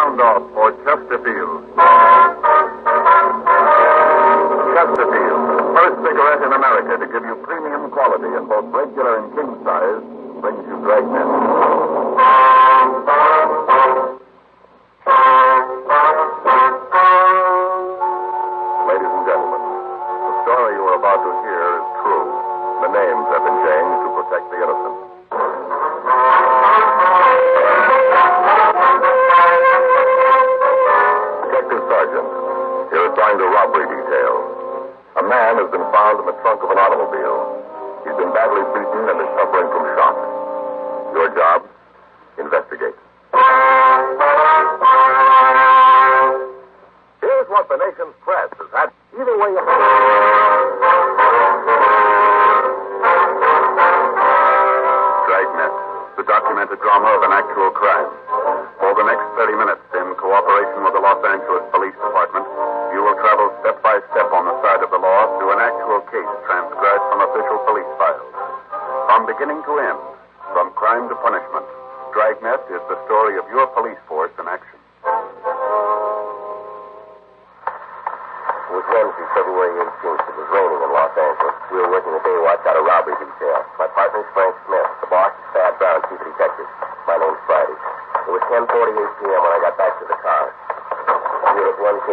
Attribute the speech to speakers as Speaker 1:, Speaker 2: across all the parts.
Speaker 1: sound off for Chesterfield. Chesterfield, first cigarette in America to give you premium quality in both regular and king size, brings you Dragnet. Ladies and gentlemen, the story you are about to hear is true. The names have been changed to protect the innocent. Detective Sergeant, you're assigned to robbery detail. A man has been found in the trunk of an automobile. He's been badly beaten and is suffering from shock. Your job? Investigate. Here's what the nation's press has had. Either way you... Dragnet, the documented drama of an actual crime. For the next 30 minutes, in cooperation with the Los Angeles Police Department, you will travel step by step on the side of the law through an actual case transcribed from official police files. From beginning to end, from crime to punishment, Dragnet is the story of your police force in action.
Speaker 2: It was Wednesday, February 18th. It was raining in Los Angeles. We were working the day watch out of robbery detail. My partner's Frank Smith. The boss is Thad Brown, chief of detectives. My name's Friday. It was 10:48 p.m. when I got back to the car. Unit 1K.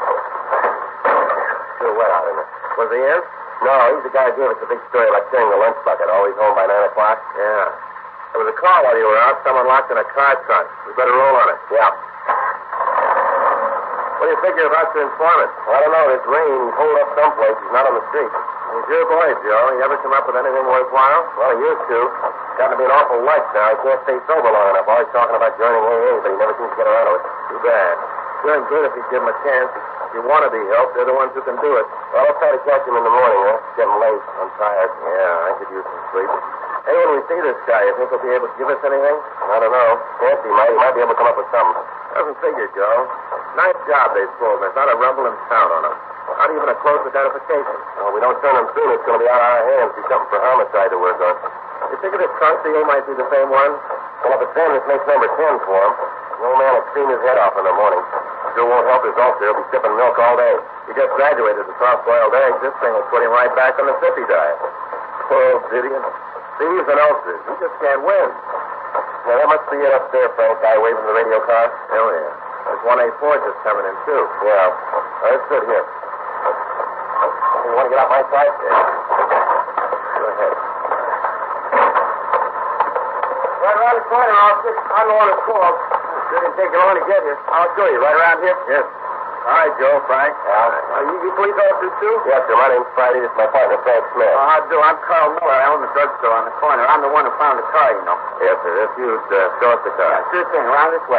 Speaker 2: Still wet out in it. Was he in? No, he's the guy who gave us the big story about carrying the lunch bucket. Always home by 9 o'clock? Yeah. There was a call while you were out. Someone locked in a car trunk. We better roll on it. Yeah. What do you figure about your informant? I don't know. This rain, he's holed up someplace. He's not on the street. He's your boy, Joe. You ever come up with anything worthwhile? Well, he used to. Gotten to be an awful light now. He can't stay sober long enough. Always talking about joining AA, but he never seems to get around to it. Too bad. Doing good if you give him a chance. If you want to be helped, they're the ones who can do it. Well, I'll try to catch him in the morning, huh? It's getting late. I'm tired. Yeah, I could use some sleep. Hey, when we see this guy, you think he'll be able to give us anything? I don't know. Fancy might. He might be able to come up with something. Doesn't figure, Joe. Nice job they pulled. There's not a rumble in sound on him. Not even a close identification. Well, we don't turn him soon. It's going to be out of our hands. Be something for homicide to work on. You think this trunk deal might be the same one? Well, if it's them, this makes number 10 for him. The old man will clean his head off in the morning. Sure won't help his ulcer. He'll be sipping milk all day. He just graduated to soft-boiled eggs. This thing will put him right back on the sippy diet. Poor old idiot. Thieves and ulcers. He just can't win. Now, that must be it up there, Frank. Guy waving the radio car. Oh, yeah. There's 1A4 just coming in, too. Yeah. Let's sit here. You want to get off my side? Yeah. Go ahead. Right around the corner, officer. I know what it's called. It didn't take you long to get here. I'll show you. Right around here? Yes. All right, Joe, Frank. You police officers, too? Yes, sir. My name's Friday. This is my partner, Frank Smith. How do? I'm Carl Miller. I own the drugstore on the corner. I'm the one who found the car, you know. Yes, sir. If you'd show us the car. Yeah, sure thing. Around this way.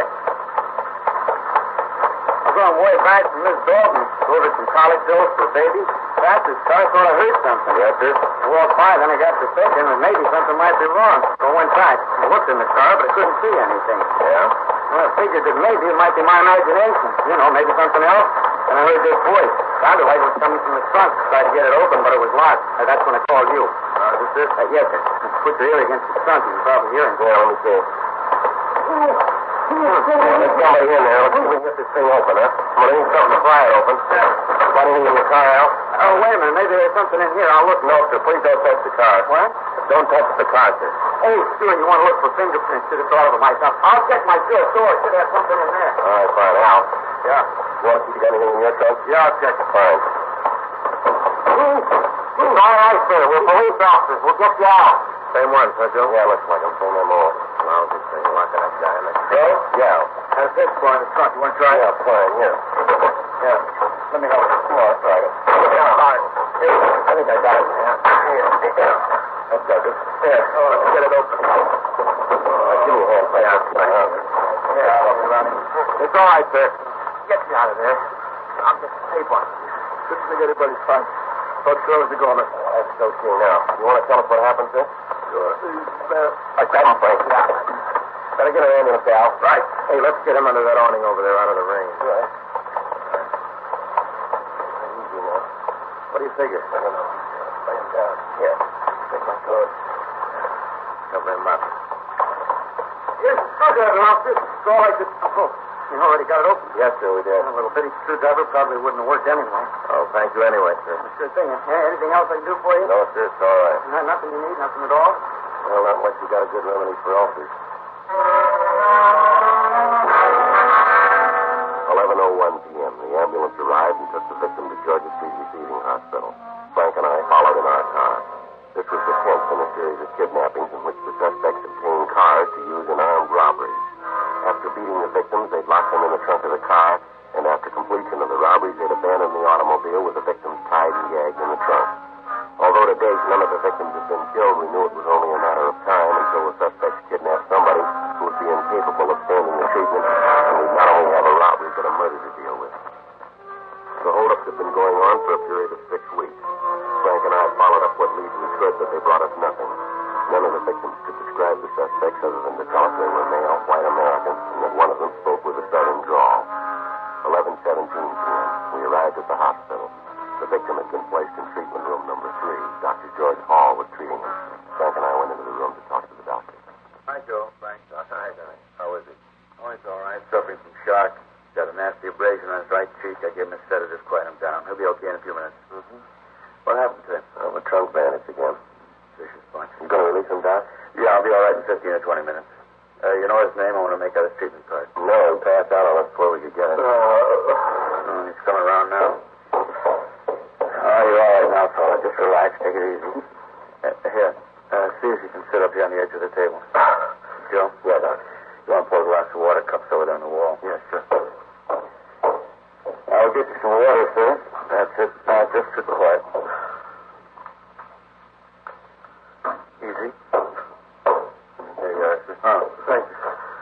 Speaker 2: I'm going way back from Miss Dalton. Ordered some college bills for babies. Perhaps this car sort of hurt something. Yes, sir. I walked by, then I got to thinking that maybe something might be wrong. So I went back. I looked in the car, but I couldn't see anything. Yeah? Well, I figured that maybe it might be my imagination. You know, maybe something else. And I heard this voice. Sounded like it was coming from the trunk. Tried to get it open, but it was locked. That's when I called you. Is this? Yes, sir. Put your ear against the trunk. You can probably hear him. Yeah, let me see. There's somebody in there. Let's see if we can get this thing open, huh? Well, there ain't something to pry it open. Got anything in your car, Al? Oh, wait a minute. Maybe there's something in here. I'll look. No, sir. Please don't touch the car. What? Don't touch the car, sir. Oh, sure. You want to look for fingerprints? Should have thought of it myself. I'll check my sure door. Should have something in there. All right, fine. Al? Yeah. You want to see if you got anything in your trunk? Yeah, I'll check it. Fine. All right, sir. We're police officers. We'll get you out. Same one, huh, Joe? Yeah, looks like him. Same MO. Well, this thing locking up guy in the Joe? Yeah. There's this boy in the trunk. You want to try it? Yeah, fine. Here. Yeah. Let me help you. No, that's all right. Yeah, all right. Here. I think I got it. Yeah. Here. That's good. Here. Oh, let's get it open. Give me a hand. Yeah, I'll help you around him. It's all right, sir. Get me out of there. I'll get the tape on. Couldn't think anybody's fine. Thought close the garment. That's okay now. You want to tell us what happened, sir? Sure. I got him, Frank. Yeah. Better get an ambulance, Al. Right. Hey, let's get him under that awning over there out of the rain. Right. Easy now. What do you figure? I don't know. Lay him down. Here. Take my coat. Cover him up. Yes, look at it, officer. It's all like this. Oh.
Speaker 3: You already got it open?
Speaker 2: Yes, sir, we did.
Speaker 3: A little bitty screwdriver probably wouldn't have worked anyway.
Speaker 2: Oh, thank you anyway, sir.
Speaker 3: Sure thing. Anything else I can do for you?
Speaker 2: No, sir, it's all right.
Speaker 3: Nothing you need? Nothing at all?
Speaker 2: Well, not much. You got a good remedy for ulcers. 11:01 p.m. The ambulance arrived and took the victim to Georgia Street Receiving Hospital. Frank and I followed in our car. This was the 10th in a series of kidnappings in which the suspects obtained cars to use in armed robberies. After beating the victims, they'd lock them in the trunk of the car, and after completion of the robberies, they'd abandon the automobile with the victims tied and gagged in the trunk. Although to date none of the victims had been killed, we knew it was only a matter of time until the suspects kidnapped somebody who would be incapable of standing the treatment, and we'd not only have a robbery but a murder to deal with. The holdups had been going on for a period of 6 weeks. Frank and I followed up what leads we could, but they brought us nothing. None of the victims could describe the suspects other than to tell us they were male, white Americans, and that one of them spoke with a southern drawl. 11:17 p.m. We arrived at the hospital. The victim had been placed in treatment room number 3. Dr. George Hall was treating him. Frank and I went into the room to talk to the doctor.
Speaker 4: Hi, Joe. Frank.
Speaker 2: Hi, Danny. How is he?
Speaker 4: Oh, he's all right. Suffering from shock. Got a nasty abrasion on his right cheek. I gave him a sedative to quiet him down. He'll be okay in a few minutes.
Speaker 2: Mm-hmm.
Speaker 4: What happened to him?
Speaker 2: A trunk bandage again.
Speaker 4: Vicious bunch.
Speaker 2: You going to release him, Doc?
Speaker 4: Yeah, I'll be all right in 15 or 20 minutes. You know his name? I want to make out his treatment card.
Speaker 2: No, he passed out on us before we could get it.
Speaker 4: He's coming around now. Oh, you're all right now, fella. Just relax. Take it easy. Here. See if you can sit up here on the edge of the table. Joe?
Speaker 2: Yeah, Doc.
Speaker 4: You want to pour a glass of water? Cups over there on the wall.
Speaker 2: Yes, sir.
Speaker 4: I'll get you some water, sir. That's it. Now, just sit quiet. Easy.
Speaker 2: There you are, sir.
Speaker 4: Oh, thank you.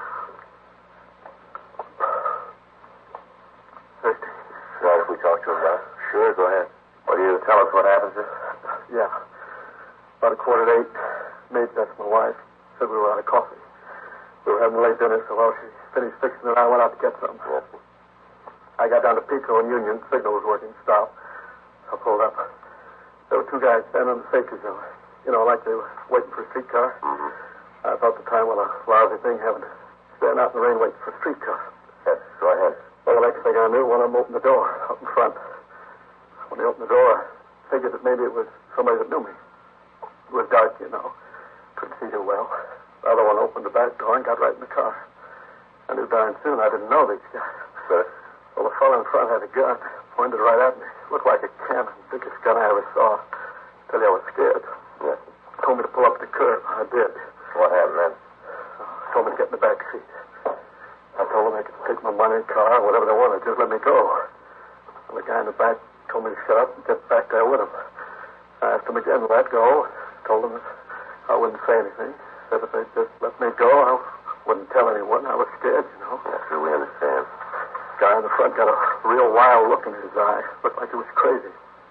Speaker 2: Thirsty. Right, if we talk to him, Doc?
Speaker 4: Sure, go ahead.
Speaker 2: Will you tell us what happened, sir?
Speaker 3: Yeah. About 7:45. Maid, that's my wife, said we were out of coffee. We were having late dinner, so while she finished fixing it, I went out to get some.
Speaker 2: Yes, sir.
Speaker 3: I got down to Pico and Union. Signal was working. Stop. I pulled up. There were 2 guys standing on the safety zone. You know, like they were waiting for a streetcar.
Speaker 2: Mm-hmm.
Speaker 3: I thought the time was a lousy thing having to stand out in the rain waiting for a streetcar.
Speaker 2: Yes, go ahead.
Speaker 3: Well, the next thing I knew, one of them opened the door up in front. When he opened the door, I figured that maybe it was somebody that knew me. It was dark, you know. Couldn't see too well. The other one opened the back door and got right in the car. I knew darn soon I didn't know these guys.
Speaker 2: Sir?
Speaker 3: Well, the fellow in front had a gun, pointed right at me. Looked like a cannon, biggest gun I ever saw. Tell you I was scared.
Speaker 2: Yes.
Speaker 3: Told me to pull up the curb. I did.
Speaker 2: What happened then?
Speaker 3: Told me to get in the back seat. I told them they could take my money, car, whatever they wanted. Just let me go. And the guy in the back told me to shut up and get back there with him. I asked him again to let go. Told him I wouldn't say anything. Said if they'd just let me go, I wouldn't tell anyone. I was scared, you know.
Speaker 2: Yes, sir, we understand.
Speaker 3: The guy in the front got a real wild look in his eye. Looked like he was crazy.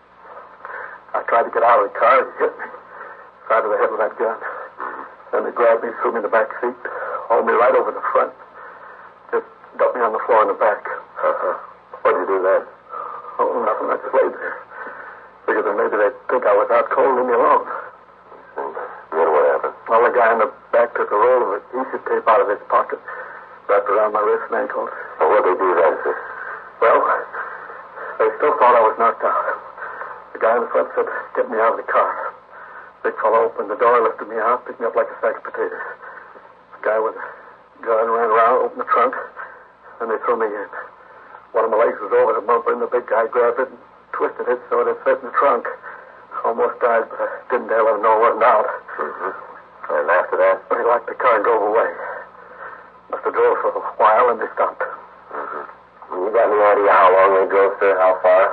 Speaker 3: I tried to get out of the car and he hit me. Side of the head with that gun. Then they grabbed me, threw me in the back seat, hauled me right over the front. Just dumped me on the floor in the back.
Speaker 2: What'd you do then?
Speaker 3: Oh, nothing. I just laid there. Figured that maybe they'd think I was out cold and leave me alone.
Speaker 2: Then what happened?
Speaker 3: Well, the guy in the back took a roll of adhesive tape out of his pocket, wrapped around my wrists and ankles.
Speaker 2: Well, what'd they do then, sir?
Speaker 3: Well, they still thought I was knocked out. The guy in the front said, get me out of the car. Big fellow opened the door, lifted me out, picked me up like a sack of potatoes. The guy with a gun ran around, opened the trunk, and they threw me in. One of my legs was over the bumper, and the big guy grabbed it and twisted it so it had fit in the trunk. Almost died, but I didn't dare let him know it wasn't out.
Speaker 2: Mm-hmm. And after that?
Speaker 3: He locked the car and drove away. Must have drove for a while, and they stopped.
Speaker 2: Mm-hmm. You got any idea how long they drove, sir? How far?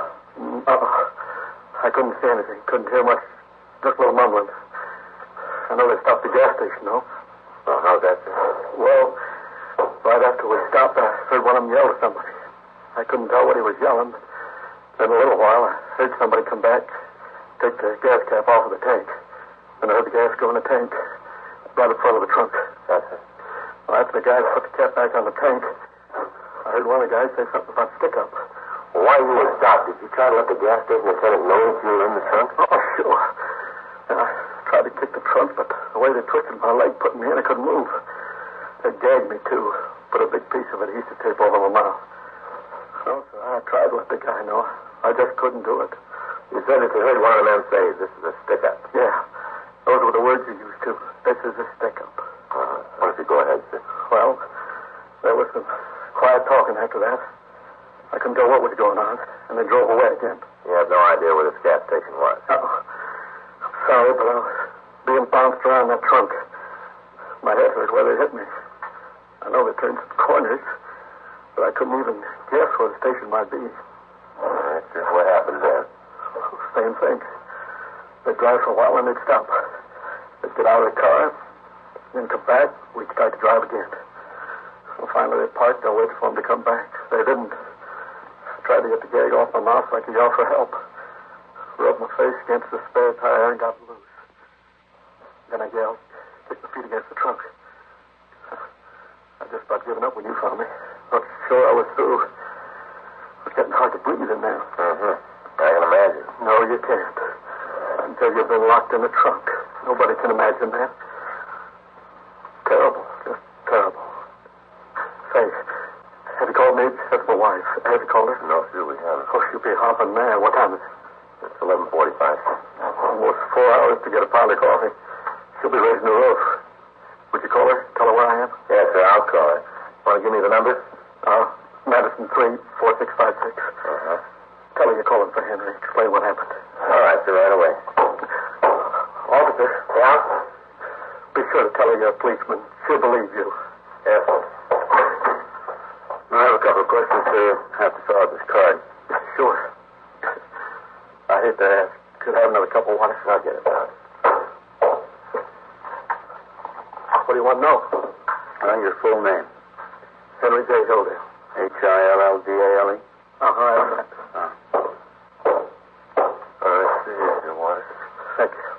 Speaker 3: I couldn't see anything. Couldn't hear much. Just a little mumbling. I know they stopped at the gas station, though.
Speaker 2: Oh, how's that, sir?
Speaker 3: Well, right after we stopped, I heard one of them yell at somebody. I couldn't tell what he was yelling, but then a little while, I heard somebody come back, take the gas cap off of the tank. And I heard the gas go in the tank right in front of the trunk.
Speaker 2: That's it.
Speaker 3: Well, after the guys put the cap back on the tank, I heard one of the guys say something about stick-up.
Speaker 2: Well, why you were stopped? Did you try to let the gas station attendant know that you were in the trunk?
Speaker 3: Oh, sure. And I tried to kick the trunk, but the way they twisted my leg, putting me in, I couldn't move. They gagged me, too. Put a big piece of of adhesive tape over my mouth. No, sir, I tried to let the guy know. I just couldn't do it.
Speaker 2: You said that you heard one of them say, this is a stick-up.
Speaker 3: Yeah. Those were the words you used, too. This is a stick-up.
Speaker 2: Why don't you go ahead, sir?
Speaker 3: Well, there was some quiet talking after that. I couldn't tell what was going on, and they drove away again.
Speaker 2: You have no idea where this gas station was?
Speaker 3: No. I'm sorry, but I was being bounced around that trunk. My head hurt where they hit me. I know they turned some corners, but I couldn't even guess where the station might be.
Speaker 2: All right, sir. What happened then?
Speaker 3: Same thing. They'd drive for a while and they'd stop. They'd get out of the car, then come back. We'd start to drive again. Well, finally they parked. I waited for them to come back. They didn't. I tried to get the gag off my mouth so I could yell for help. Rubbed my face against the spare tire and got loose. Then I yelled, kicked my feet against the trunk. I just about given up when you found me. Not sure I was through. It was getting hard to breathe in there.
Speaker 2: Mm-hmm. I can imagine.
Speaker 3: No, you can't. Until you've been locked in the trunk. Nobody can imagine that. Terrible. Just terrible. Say, have you called me? That's my wife. Have you called her?
Speaker 2: No, sir, we haven't.
Speaker 3: Oh, she'll be hopping mad. What time is it?
Speaker 2: It's 11:45, sir.
Speaker 3: Almost 4 hours to get a pound of coffee. She'll be raising the roof. Would you call her? Tell her where I am?
Speaker 2: Yes, sir, I'll call her. Want to give me the number?
Speaker 3: Madison 34656.
Speaker 2: Uh-huh.
Speaker 3: Tell her you're calling for Henry. Explain what happened.
Speaker 2: All right, sir, right away.
Speaker 3: Officer.
Speaker 2: Yeah?
Speaker 3: Be sure to tell her you're a policeman. She'll believe you.
Speaker 2: Yes, sir. I have a couple of questions, sir. I have to fill out this card.
Speaker 3: Sure. I hate to ask. Could I have another cup of water?
Speaker 2: I'll get it down.
Speaker 3: What do you want to know?
Speaker 2: Your full name.
Speaker 3: Henry J. Hilldale.
Speaker 2: Hildale?
Speaker 3: Uh-huh, I have that.
Speaker 2: All right, sir, here's your water.
Speaker 3: Thank you.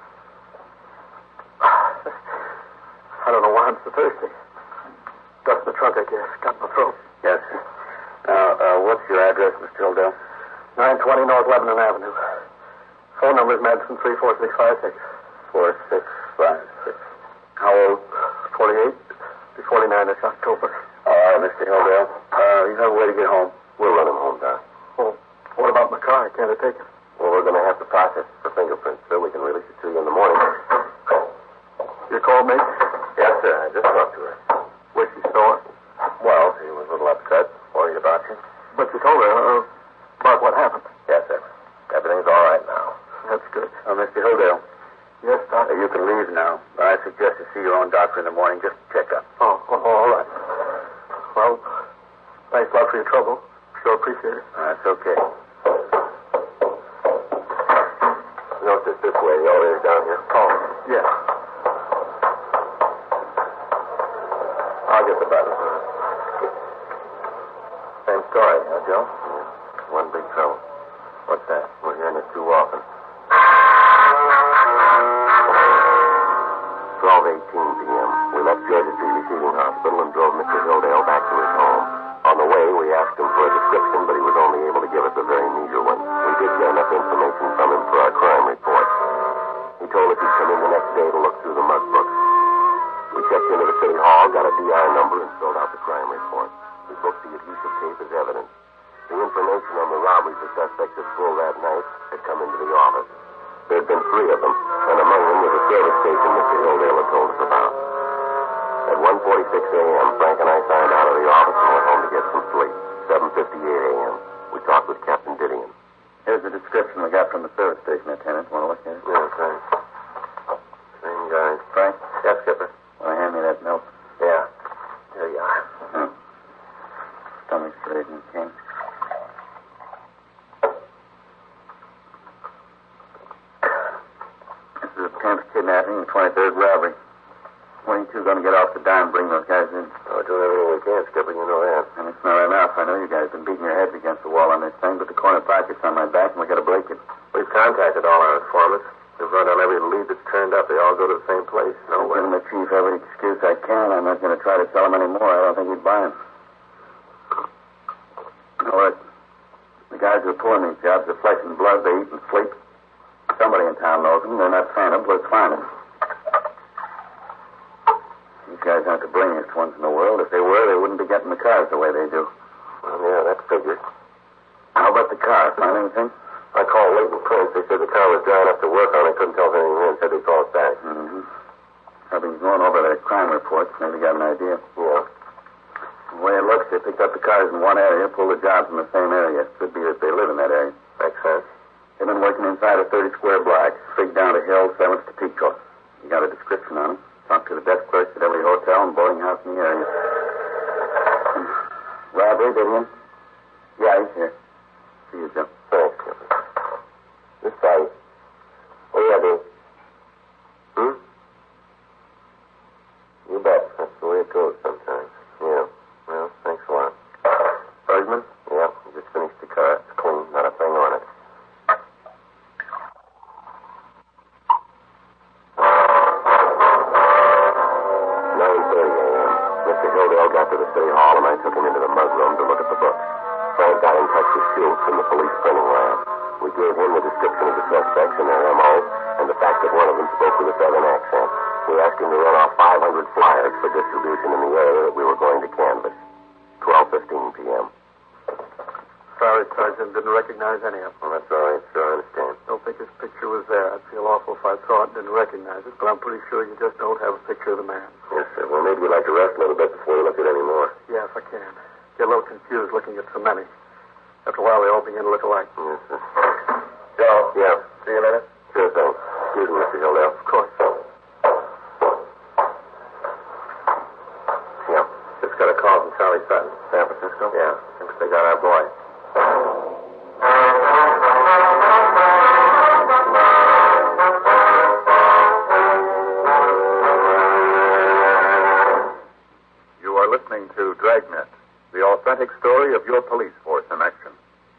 Speaker 3: I don't know why I'm so thirsty. Dust in the trunk, I guess. Got my throat.
Speaker 2: Yes, sir. Now, what's your address, Mr. Hildale?
Speaker 3: 920 North Lebanon Avenue. Phone number is Madison 34656.
Speaker 2: 4656. How old?
Speaker 3: 48. Be 49 this October.
Speaker 2: All right, Mr. Hildale. You have a way to get home. We'll run him home, Doc.
Speaker 3: Well, what about my car? Can't I take it?
Speaker 2: Well, we're going to have to process it for fingerprints, sir. We can release it to you in the morning.
Speaker 3: You called me?
Speaker 2: Yes, sir. I just talked to her.
Speaker 3: Was she sore?
Speaker 2: Well, she was a little upset. Worried about you.
Speaker 3: But you told her about what happened.
Speaker 2: Yes, sir. Everything's all right now.
Speaker 3: That's good.
Speaker 2: Mr. Hildale.
Speaker 3: Yes, Doctor.
Speaker 2: You can leave now. I suggest you see your own doctor in the morning. Just check up.
Speaker 3: Oh, all right. Well, thanks a lot for your trouble. Sure appreciate it.
Speaker 2: That's okay. No, it's just this way. The elevator's down here.
Speaker 3: Oh, yeah.
Speaker 2: I'll get the button. Same story, huh, Joe? Yeah. One big trouble. What's that? We're hearing it too often. 12:18 p.m. We left Georgia Street Receiving Hospital and drove Mr. Hildale back to his home. On the way, we asked him for a description, but he was only able to give us a very meager one. We did get enough information from him for our crime report. He told us he'd come in the next day to look through the mug books. We checked into the city hall, got a DI number, and filled out the crime report. We booked the adhesive tape as evidence. The information on the robberies the suspect had pulled that night had come into the office. There had been 3 of them, and among them was a service station Mr. Hildale had told us about. At 1:46 a.m., Frank and I signed out of the office and went home to get some sleep. 7:58 a.m. We talked with Captain Didion.
Speaker 4: Here's the description we got from the service station, Lieutenant. Want to look at it?
Speaker 2: Yes, thanks. Same guy.
Speaker 4: Frank?
Speaker 2: Yes, Skipper.
Speaker 4: Want to hand me that milk?
Speaker 2: Yeah. Here you are.
Speaker 4: Stomach's raising, King. This is a 10th kidnapping and 23rd robbery. 22 going to get off the dime and bring those guys in.
Speaker 2: We're doing everything we can, Skipper. You know that.
Speaker 4: And it's not enough. I know you guys have been beating your heads against the wall on this thing, but the corner pocket's on my back, and we got to break it.
Speaker 2: We've contacted all our informants. We've run down every lead that's turned up. They all go to the same place.
Speaker 4: I'm giving the chief every excuse I can. I'm not going to try to tell him anymore. I don't think he'd buy him. Now, look, the guys who are pulling these jobs are flesh and blood. They eat and sleep. Somebody in town knows them. They're not phantoms. Let's find them. These guys aren't the brainiest ones in the world. If they were, they wouldn't be getting the car
Speaker 1: with him?
Speaker 2: I called Leighton Prince. They said the car was dry enough to work on. They couldn't tell us anything in. Said they'd call us back.
Speaker 1: Mm-hmm. I've been going over their crime reports. Maybe got an idea.
Speaker 2: Yeah.
Speaker 1: The way it looks, they picked up the cars in one area, pulled the jobs in the same area. Could be that they live in that area.
Speaker 2: Makes sense.
Speaker 1: They've been working inside a 30-square block, straight down the hill, 7th to Pico. You got a description on them. Talked to the desk clerks at every hotel and boarding house in the area. Robbery, did you? Yeah, he's here. See you, Joe.
Speaker 2: Thanks, Clifford. This side. What do you do? You bet. That's the way it goes sometimes. Yeah. Well, thanks a lot. Bergman? Yeah, just finished the car. It's clean. Not a thing on it. 9:30 a.m. Mr. Hildale got to the city hall, and I took him into the mug room to look at the books. Frank got in touch with Schultz from the police printing lab. We gave him the description of the suspects and their M.O., and the fact that one of them spoke with a southern accent. We asked him to run off 500 flyers for distribution in the area that we were going to canvass. 12:15 p.m.
Speaker 3: Sorry, Sergeant. Didn't recognize any of them.
Speaker 2: Well, that's all right, sir. I understand.
Speaker 3: Don't think his picture was there. I'd feel awful if I saw it and didn't recognize it, but I'm pretty sure you just don't have a picture of the man.
Speaker 2: Yes, sir. Well, maybe you'd like to rest a little bit before you look at any more.
Speaker 3: Yeah, if I can. Get a little confused looking at so many. After a while, they all begin to look alike.
Speaker 2: Yes, sir. Joe? Yeah. See you later? Sure thing. Excuse me, Mr. Hildale.
Speaker 3: Of course.
Speaker 2: Yeah. Just got a call from Charlie Sutton. San Francisco? Yeah. Thinks they got our boy.
Speaker 1: You are listening to Dragnet, the authentic story of your police force in action.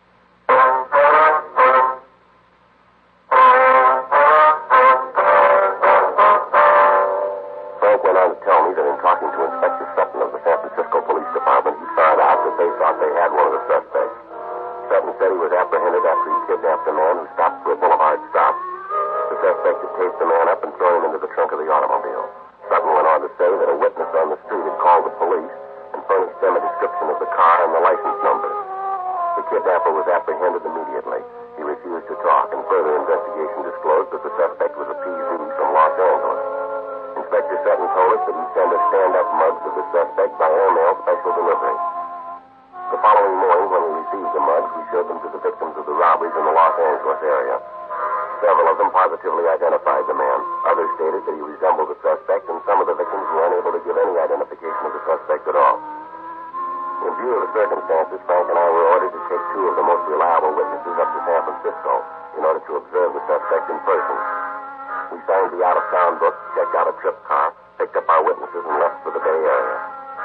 Speaker 2: Frank went on to tell me that in talking to Inspector Sutton of the San Francisco Police Department, he found out that they thought they had one of the suspects. Sutton said he was apprehended after he kidnapped a man who stopped for a boulevard stop. The suspect had taped the man up and thrown him into the trunk of the automobile. Sutton went on to say that a witness on the street had called the police and furnished them a description of the car and the license number. The kidnapper was apprehended immediately. He refused to talk, and further investigation disclosed that the suspect was a PZ from Los Angeles. Inspector Sutton told us that he'd send us stand-up mugs of the suspect by airmail special delivery. The following morning, when we received the mugs, we showed them to the victims of the robberies in the Los Angeles area. Several of them positively identified the man. Others stated that he resembled the suspect, and some of the victims were unable to give any identification of the suspect at all. In view of the circumstances, Frank and I were ordered to take two of the most reliable witnesses up to San Francisco in order to observe the suspect in person. We signed the out-of-town book, checked out a trip car, picked up our witnesses, and left for the Bay Area.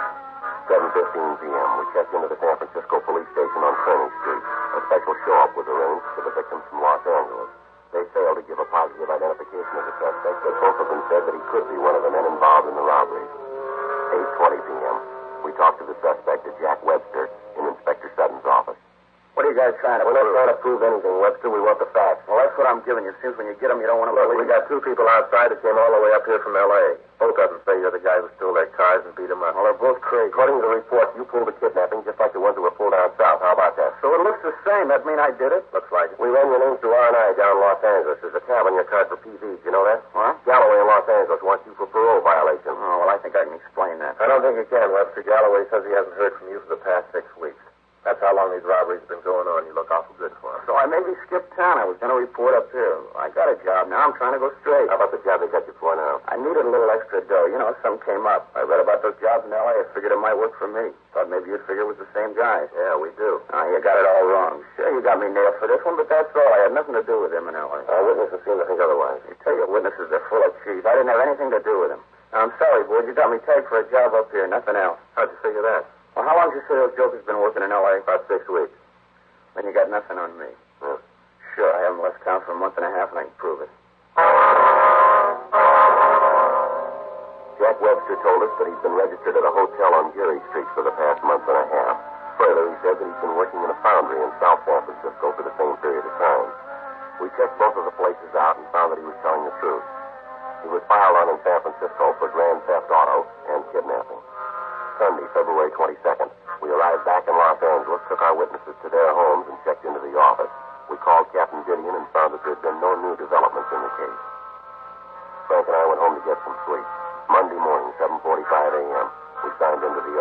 Speaker 2: 7:15 p.m. We checked into the San Francisco police station on Kearny Street. A special show-up was arranged for the victims from Los Angeles. They failed to give a positive identification of the suspect, but both of them said that he could be one of the men involved in the robberies. 8:20 p.m. We talked to the suspect at Jack Webster in Inspector Sutton's office.
Speaker 1: What are you guys trying to
Speaker 2: We're not trying to prove anything, Webster. We want the facts.
Speaker 1: Well, that's what I'm giving you. Seems when you get them, you don't want to
Speaker 2: Look,
Speaker 1: believe.
Speaker 2: we got two people outside that came all the way up here from L.A. Both of them say you're the guy who stole their cars and beat them up.
Speaker 1: Well, they're both crazy.
Speaker 2: According to the report, you pulled the kidnapping just like the ones that were pulled down south. How about that?
Speaker 1: So it looks the same. That mean I did it?
Speaker 2: Looks like it. We ran your name through R&I down in Los Angeles. There's a tab on your card for PVs. You know that?
Speaker 1: What?
Speaker 2: Galloway in Los Angeles wants you for parole violation.
Speaker 1: Oh, well, I think I can explain that.
Speaker 2: I don't think you can, Webster. Galloway says he hasn't heard from you for the past 6 weeks. That's how long these robberies have been going on. You look awful good for him.
Speaker 1: So I maybe skipped town. I was going to report up here. I got a job. Now I'm trying to go straight.
Speaker 2: How about the job they got you for now?
Speaker 1: I needed a little extra dough. You know, something came up. I read about those jobs in L.A. I figured it might work for me. Thought maybe you'd figure it was the same guys.
Speaker 2: Yeah, we do.
Speaker 1: You got it all wrong. Sure, you got me nailed for this one, but that's all. I had nothing to do with him in L.A.
Speaker 2: Our witnesses seem to think otherwise.
Speaker 1: You tell your witnesses they're full of cheese. I didn't have anything to do with him. Now, I'm sorry, boy. You got me tagged for a job up here. Nothing else.
Speaker 2: How'd you figure that?
Speaker 1: Well, how long did you say those jokers been working in L.A.?
Speaker 2: About 6 weeks.
Speaker 1: Then you got nothing on me.
Speaker 2: Yeah.
Speaker 1: Sure, I haven't left town for a month and a half, and I can prove it.
Speaker 2: Jack Webster told us that he's been registered at a hotel on Geary Street for the past month and a half. Further, he said that he's been working in a foundry in South San Francisco for the same period of time. We checked both of the places out and found that he was telling the truth. He was filed on in San Francisco for grand theft auto and kidnapping. Sunday, February 22nd, we arrived back in Los Angeles, took our witnesses to their homes, and checked into the office. We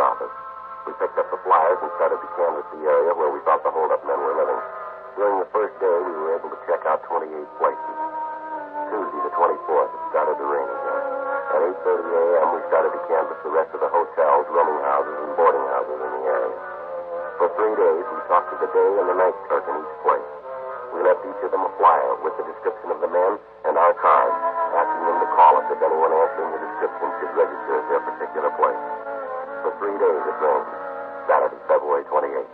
Speaker 2: office. We picked up the flyers and started to canvass the area where we thought the holdup men were living. During the first day, we were able to check out 28 places. Tuesday, the 24th, it started to rain again. At 8:30 a.m., we started to canvass the rest of the hotels, rooming houses, and boarding houses in the area. For 3 days, we talked to the day and the night clerk in each place. We left each of them a flyer with the description of the men and our cards, asking them to call us if anyone answering the description should register at their particular place. For 3 days, it rained. Saturday, February 28th.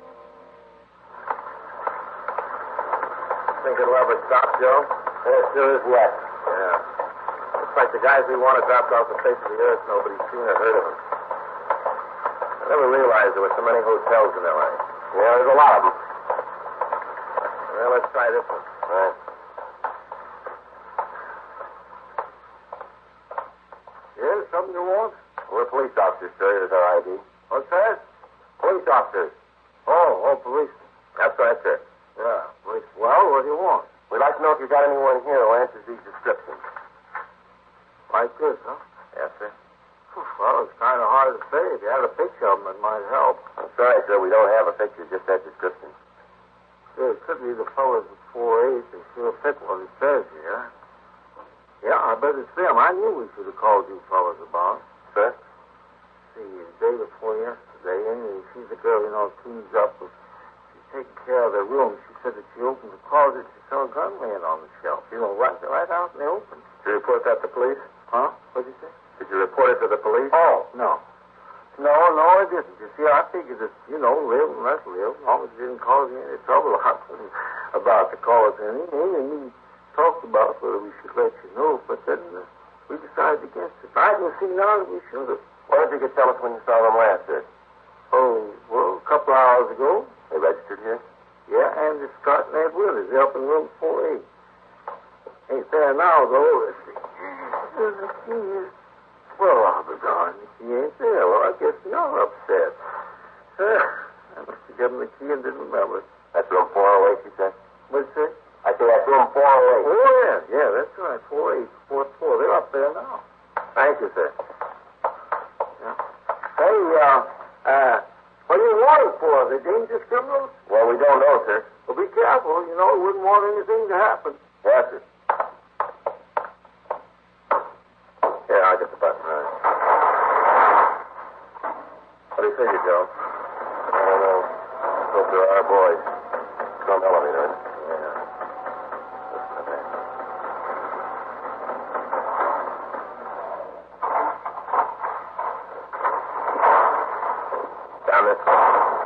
Speaker 3: Think it'll ever stop, Joe?
Speaker 2: There sure is yet.
Speaker 3: Yeah. Looks like the guys we wanted dropped off the face of the earth. Nobody's seen or heard of them. I never realized there were so many hotels in L.A.
Speaker 2: Yeah, there's a lot of them.
Speaker 3: Well, let's try this one.
Speaker 2: All right.
Speaker 3: Yeah, something you want?
Speaker 2: We're police officers, sir. Here's our ID.
Speaker 3: What's that?
Speaker 2: Police officers.
Speaker 3: Oh, police.
Speaker 2: That's right, sir.
Speaker 3: Yeah, police. Well, what do you want?
Speaker 2: We'd like to know if you've got anyone here who answers these descriptions.
Speaker 3: Like this, huh?
Speaker 2: Yes, sir.
Speaker 3: Well, it's kind of hard to say. If you had a picture of them, it might help.
Speaker 2: I'm sorry, sir. We don't have a picture, just that description.
Speaker 3: Yeah, it could be the fellas at 4-8. They sure fit what it says here. Yeah, I bet it's them. I knew we should have called you fellas about.
Speaker 2: Sir?
Speaker 3: See, the day before yesterday, Amy, she's the girl, cleans up. She's taking care of their room. She said that she opened the closet. She saw a gun laying on the shelf. Right out in the open.
Speaker 2: Did you report that to police?
Speaker 3: Huh? What'd you say?
Speaker 2: Did you report it to the police?
Speaker 3: Oh, no. No, I didn't. You see, I figured that, live and let live, as long as it didn't cause me any trouble. I wasn't about to cause any. Amy and me talked about whether we should let you know, but then we decided against it. I didn't see none, we should have.
Speaker 2: Why don't you tell us when you saw them last, sir?
Speaker 3: Oh, well, a couple hours ago.
Speaker 2: They registered here?
Speaker 3: Yeah, and it's Scott and Ed Withers. They're up in room 4A. Ain't there now, though. Let's see. Well, I'll be darned if she ain't there. Well, I guess you're upset. I must have given the key and didn't remember it.
Speaker 2: That's room 408, you said?
Speaker 3: What'd you say?
Speaker 2: I said that's room 408.
Speaker 3: Oh, yeah, that's right. 4A, 4-4. They're up there now.
Speaker 2: Thank you, sir.
Speaker 3: Yeah. Hey, what are you wanting for? Are they dangerous criminals?
Speaker 2: Well, we don't know, sir.
Speaker 3: Well, be careful. We wouldn't want anything to happen.
Speaker 2: Yes, sir. Here, I'll get the button. All right. What do you figure, Joe? I don't know. Hope they're our boys. Some elevator. Yeah. Listen to that. Down this way.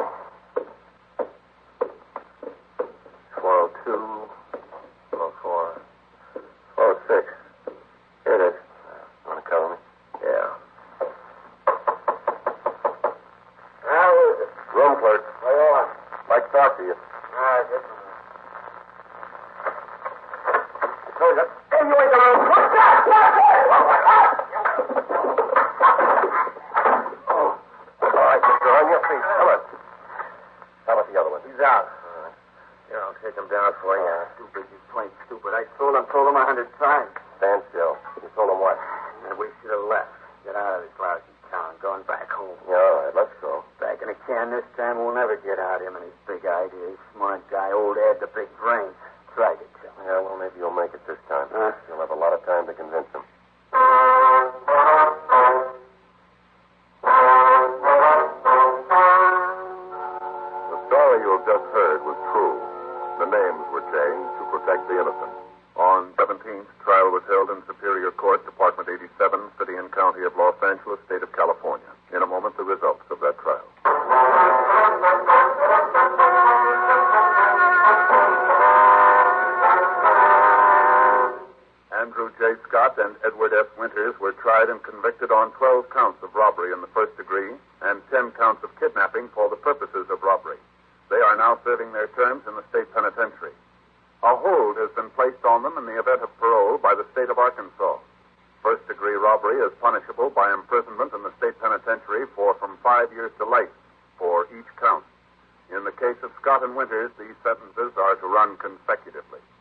Speaker 2: 402. 404. 406. Here it is. Want to cover me? Yeah.
Speaker 3: How is it?
Speaker 2: Room clerk.
Speaker 3: What do you want?
Speaker 2: I'd like to talk to you.
Speaker 3: Just a minute.
Speaker 2: Hey, you ain't the room. What's that? All right, mister, on your feet. Come on. How about the other one?
Speaker 3: He's out. All right. Here, I'll take him down for you. Stupid, you plain stupid. I told him 100 times.
Speaker 2: Stand still. You told him what?
Speaker 3: And we should have left. Get out of this lousy town. Going back home.
Speaker 2: Yeah, all right, let's go.
Speaker 3: Back in the can this time, we'll never get out him and his big ideas. Smart guy, old Ed, the big brain. Tried to tell him.
Speaker 2: Yeah, well, maybe you'll make it this time. You'll have a lot of time to convince him.
Speaker 1: The story you have just heard was true. The names were changed to protect the innocent. On 17th, trial was held in Superior Court, Department 87, City and County of Los Angeles, State of California. In a moment, the results of that trial. Andrew J. Scott and Edward S. Winters were tried and convicted on 12 counts of robbery in the first degree and 10 counts of kidnapping for the purposes of robbery. They are now serving their terms in the state penitentiary. A hold has been placed on them in the event of parole by the state of Arkansas. First-degree robbery is punishable by imprisonment in the state penitentiary for from 5 years to life for each count. In the case of Scott and Winters, these sentences are to run consecutively.